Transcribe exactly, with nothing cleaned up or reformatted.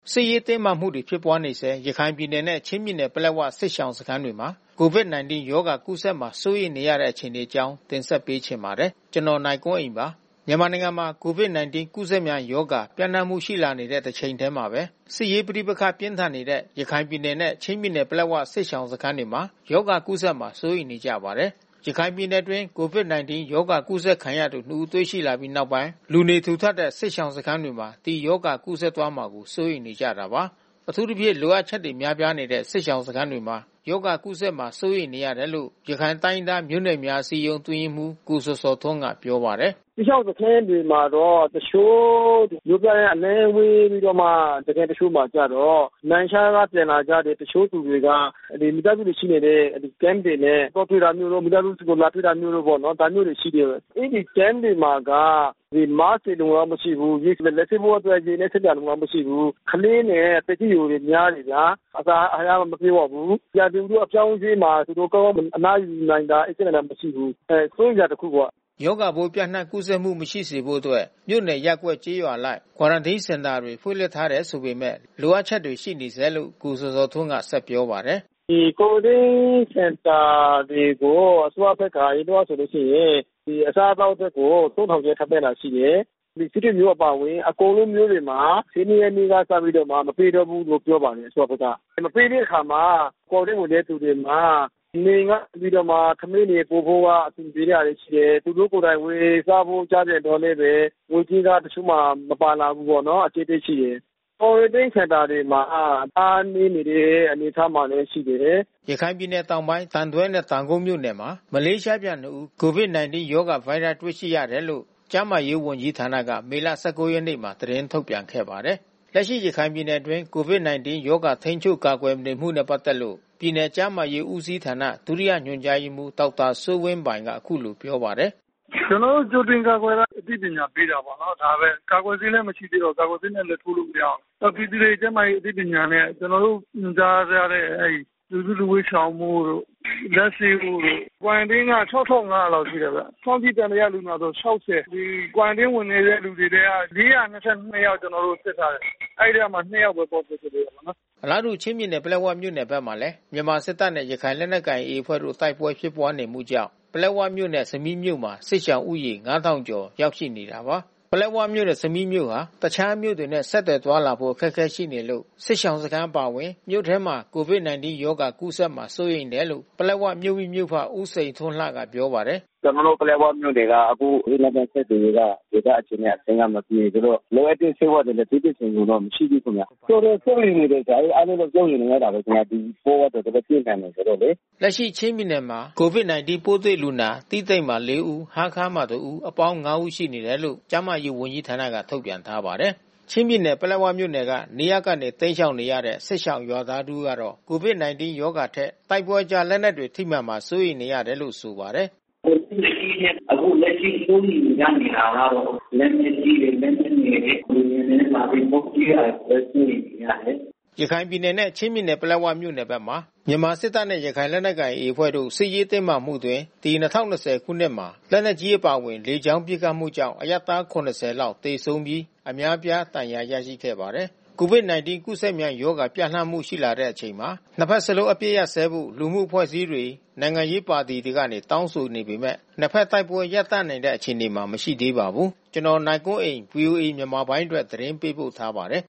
စစ်ရေးတင်းမာမှုတွေဖြစ်ပွားနေဆဲရခိုင်ပြည်နယ်နဲ့ချင်းပြည်နယ်ပလက်ဝစစ်ရှောင်စခန်းတွေမှာ ကိုဗစ်-၁၉ ရောဂါကူးစက်မှာစိုးရိမ်နေရတဲ့အခြေအနေအကြောင်းတင်ဆက်ပေးချင်ပါတယ်။ ကျွန်တော်နိုင်ကွန်းအိန်ပါ။ မြန်မာနိုင်ငံမှာ ကိုဗစ်-၁၉ ကူးစက်မြန်ရောဂါပျံ့နှံ့မှုရှိလာနေတဲ့တချိန်တည်းမှာပဲ စစ်ရေးပဋိပက္ခပြင်းထန်နေတဲ့ရခိုင်ပြည်နယ်နဲ့ချင်းပြည်နယ်ပလက်ဝစစ်ရှောင်စခန်းတွေမှာ ရောဂါကူးစက်မှာစိုးရိမ်နေကြပါတယ်။ ရခိုင်ပြည်နယ်အတွင်း ကိုဗစ်-၁၉ ရောဂါကူးစက်ခံရသူ နှစ် ဦးတွေ့ရှိလာပြီးနောက်ပိုင်း လူနေထူထပ်တဲ့စစ်ရှောင်စခန်းတွေမှာ ဒီရောဂါကူးစက်သွားမှာကို စိုးရိမ်နေကြတာပါ။ အထူးသဖြင့်လိုအပ်ချက်တွေများပြားနေတဲ့စစ်ရှောင်စခန်းတွေမှာ ရောဂါကူးစက်မှာစိုးရိမ်နေရတယ်လို့ ရခိုင်တိုင်းရင်းသားမျိုးနွယ်များအစည်းအရုံးအတွင်းရေးမှူးကိုဇော်ဇော်ထွန်းကပြောပါတယ်။ "စစ်ရှောင်စခန်းတွေမှာတော့တချို့မြို့ပြအလယ်ဝေးပြီးတော့မှစခန်းတချို့မှာကျတော့လမ်းခြားကပြန်လာကြတဲ့တချို့သူတွေကမိသားစုတွေရှိနေတဲ့ Camp တွေနဲ့သွားတွေ့တာမျိုးတို့မိသားစုကိုလာတွေ့တာမျိုးတို့ပေါ့နော်ဒါမျိုးတွေရှိတယ်။ အဲဒီ Camp တွေမှာက Mask တွေလုံလောက်မရှိဘူး။ လက်ဆေးဖို့အတွက်ရေနဲ့ဆေးတာလုံလောက်မရှိဘူး။ ကလေးနဲ့သက်ကြီးရွယ်အိုတွေများတယ်ဗျာ။ အစာအာဟာရမပြည့်ဝဘူး။ ရာသီဥတုအပြောင်းအလဲမှာသူတို့ကောင်းကောင်းအနားယူနိုင်တာ အိပ်စက်နိုင်တာမရှိဘူး။ စိုးရိမ်စရာတခုပေါ့။ " ရောဂါပိုးပြန့်နှံ့ကူးစက်မှုမရှိစေဖို့အတွက် မြို့နယ်ရပ်ကွက်ကျေးရွာအလိုက် Quarantine စင်တာတွေဖွင့်လှစ်ထားတယ်ဆိုပေမဲ့ လိုအပ်ချက်တွေရှိနေဆဲလို့ ကိုဇော်ဇော်ထွန်းကဆက်ပြောပါတယ်။ "ဒီ Quarantine စင်တာတွေကိုအစိုးရဘက်ကအရင်ကဆိုလို့ရှိရင် အစားအသောက်အတွက်ကိုသုံးထောင်ကျပ်ထောက်ပံ့တာရှိတယ်။ စစ်တွေမြို့အပါအဝင်အကုန်လုံးမြို့တွေမှာ ၁၂ ရက်နေ့ကစပြီးတော့မှမပေးတော့ဘူးလို့ပြောပါတယ်အစိုးရဘက်က။ မပေးတဲ့အခါမှာ Quarantine ဝင်တဲ့သူတွေမှာနေအိမ်ကနေပြီးတော့မှထမင်းတွေပို့ဖို့ကအဆင်ပြေတဲ့ဟာတွေရှိတယ်။ သူတို့ကိုယ်တိုင်ဝယ်စားဖို့ကျပြန်တော့လည်းပဲငွေကြေးကတချို့မှာမပါလာဘူးပေါ့နော်။ အကျပ်အတည်းရှိတယ်။ Quarantine စင်တာတွေမှာအားနည်းနေတဲ့အနေအထားမှာလည်းရှိတယ်။" ရခိုင်ပြည်နယ်တောင်ပိုင်း သံတွဲနဲ့တောင်ကုတ်မြို့နယ်မှာ မလေးရှားပြန်နှစ်ဦး ကိုဗစ်-၁၉ ရောဂါဗိုင်းရပ်စ်တွေ့ရှိရတယ်လို့ ကျန်းမာရေးဝန်ကြီးဌာနက မေလ ၁၉ ရက်နေ့မှာသတင်းထုတ်ပြန်ခဲ့ပါတယ်။ လက်ရှိရခိုင်ပြည်နယ်အတွင်းကိုဗစ်-၁၉ ရောဂါထိန်းချုပ်ကာကွယ်နေမှုနဲ့ပက်သက်လို့ ပြည်နယ်ကျန်းမာရေးဦးစီးဌာန ဒုတိယညွှန်ကြားရေးမှူး ဒေါက်တာစိုးဝင်းပိုင်ကအခုလိုပြောပါတယ်။ "ကျွန်တော်တို့ကြိုတင်ကာကွယ်တဲ့အသိပညာပေးတာပေါ့နော်။ ဒါပဲကာကွယ်ဆေးလည်းမရှိသေးတော့ကာကွယ်ဆေးနဲ့လည်းထိုးလို့မရဘူး။ ပြည်သူတွေကျန်းမာရေးအသိပညာနဲ့ကျွန်တော်တို့ညွှန်ကြားထားတဲ့လူစုလူဝေးရှောင်ဖို့တို့လက်ဆေးဖို့တို့ Quarantine က ခြောက်ထောင့်ငါးရာလောက်ရှိတယ်ဗျ။ စောင့်ကြည့်သံသယလူနာဆို ၆၀။ ဒီ Quarantine ဝင်နေတဲ့လူတွေထဲက ၄၂၂ ယောက်ကျွန်တော်တို့စစ်ထားတယ်။ အဲဒီထဲမှာနှစ်ယောက်ပဲ Positive တွေ့တယ်ပေါ့နော်။" အလားတူချင်းပြည်နယ်ပလက်ဝမြို့နယ်ဘက်မှာလဲ မြန်မာစစ်တပ်နဲ့ရခိုင်လက်နက်ကိုင် A အဖွဲ့တို့တိုက်ပွဲဖြစ်ပွါးနေမှုကြောင့် ပလက်ဝမြို့နဲ့ဆမီးမြို့မှာ စစ်ရှောင်ဦးရေ ငါးထောင်ကျော်ရောက်ရှိနေတာပါ။ ပလက်ဝမြို့နဲ့ဆမီးမြို့ဟာ တခြားမြို့တွေနဲ့ဆက်သွယ်သွားလာဖို့အခက်ခဲရှိနေလို့ စစ်ရှောင်စခန်းအပါဝင် မြို့ထဲမှာ ကိုဗစ်-၁၉ ရောဂါကူးစက်မှာစိုးရိမ်တယ်လို့ ပလက်ဝမြို့မိမြို့ဖဦးစိန်ထွန်းလှကပြောပါတယ်။ "ကျွန်တော်တို့ပလက်ဝမြို့နယ်ကအခုလမ်းပန်းဆက်သွယ်ရေးကဒေသအခြေအနေအဆင်မပြေဆိုတော့လိုအပ်တဲ့ဆေးဝါးတွေလဲပြည့်ပြည့်စုံစုံတော့မရှိဘူးခင်ဗျ။ တော်တော်စိုးရိမ်နေတယ်။ အားလုံးတော့စိုးရိမ်နေရတာပဲခင်ဗျ။ ဒီပိုးကတော်တော်ပြင်းထန်တယ်ဆိုတော့လေ။" လက်ရှိချင်းပြည်နယ်မှာ ကိုဗစ်-၁၉ ပိုးတွေ့လူနာ တီးတိန်မှာ လေးဦး ဟားခါးမှာတဦး အပေါင်း ငါး ဦးရှိနေတယ်လို့ ကျန်းမာရေးဝန်ကြီးဌာနကထုတ်ပြန်ထားပါတယ်။ ချင်းပြည်နယ်ပလက်ဝမြို့နယ်ကနေရပ်ကနေတိမ်းရှောင်နေရတဲ့စစ်ရှောင်ရွာသားတဦးကတော့ ကိုဗစ်-၁၉ ရောဂါထက် တိုက်ပွဲအကြားလက်နက်တွေထိမှန်မှာစိုးရိမ်နေရတယ်လို့ဆိုပါတယ်။ "ကိုဗစ်-၁၉ နဲ့အခုလက်ရှိစိုးရိမ်နေကြတာကတော့လက်နက်ကြီးတွေလက်နက်ငယ်တွေလေယာဉ်နဲ့လာပြီးဗုံးကြဲတာကိုစိုးရိမ်နေရတယ်။ " ရခိုင်ပြည်နယ်နဲ့ချင်းပြည်နယ်ပလက်ဝမြို့နယ်ဘက်မှာ မြန်မာစစ်တပ်နဲ့ရခိုင်လက်နက်ကိုင် A အဖွဲ့တို့စစ်ရေးတင်းမာမှုအတွင်း ဒီ၂၀၂၀ ခုနှစ်မှာ လက်နက်ကြီးအပါဝင်လေကြောင်းပစ်ခတ်မှုကြောင့် အရပ်သား ၇၀ လောက်သေဆုံးပြီး အများအပြားဒဏ်ရာရရှိခဲ့ပါတယ်။ ကိုဗစ်-၁၉ ကူးစက်မြန်ရောဂါပျံ့နှံ့မှုရှိလာတဲ့အချိန်မှာ နှစ်ဘက်စလုံးအပစ်ရပ်စဲဖို့ လူမှုအဖွဲ့အစည်းတွေ နိုင်ငံရေးပါတီတွေကနေတောင်းဆိုနေပေမဲ့ နှစ်ဘက်တိုက်ပွဲရပ်တန့်နိုင်တဲ့အခြေအနေမှာမရှိသေးပါဘူး။ ကျွန်တော်နိုင်ကွန်းအိန် ဗွီအိုအေမြန်မာပိုင်းအတွက်သတင်းပေးပို့ထားပါတယ်